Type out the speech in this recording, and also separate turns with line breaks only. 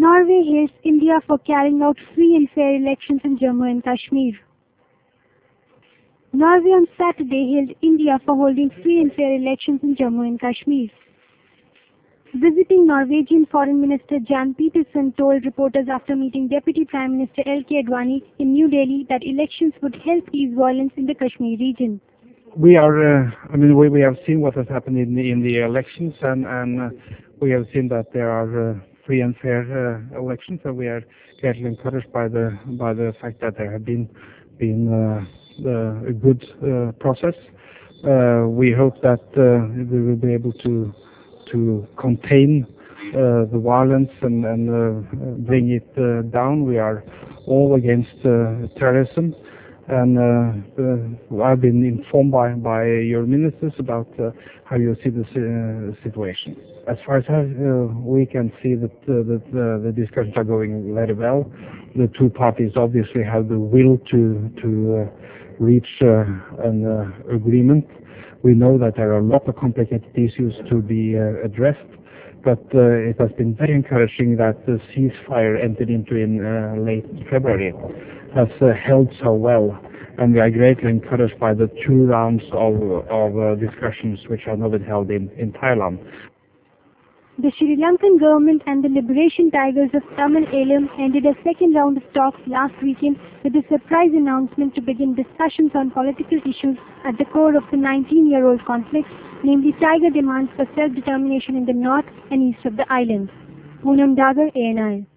Norway hails India for carrying out free and fair elections in Jammu and Kashmir. Norway on Saturday hailed India for holding free and fair elections in Jammu and Kashmir. Visiting Norwegian Foreign Minister Jan Peterson told reporters after meeting Deputy Prime Minister L.K. Advani in New Delhi that elections would help ease violence in the Kashmir region.
We have seen what has happened in the elections, and we have seen that there are free and fair elections, and we are greatly encouraged by the fact that there have been a good process. We hope that we will be able to contain the violence and bring it down. We are all against terrorism. And I've been informed by your ministers about how you see the situation. As far as we can see that the discussions are going very well. The two parties obviously have the will to reach an agreement. We know that there are a lot of complicated issues to be addressed, but it has been very encouraging that the ceasefire entered into in late February has held so well, and we are greatly encouraged by the 2 rounds of discussions which have now been held in Thailand.
The Sri Lankan government and the Liberation Tigers of Tamil Eelam ended a second round of talks last weekend with a surprise announcement to begin discussions on political issues at the core of the 19-year-old conflict, namely Tiger demands for self-determination in the north and east of the island. Poonam Dagar, ANI.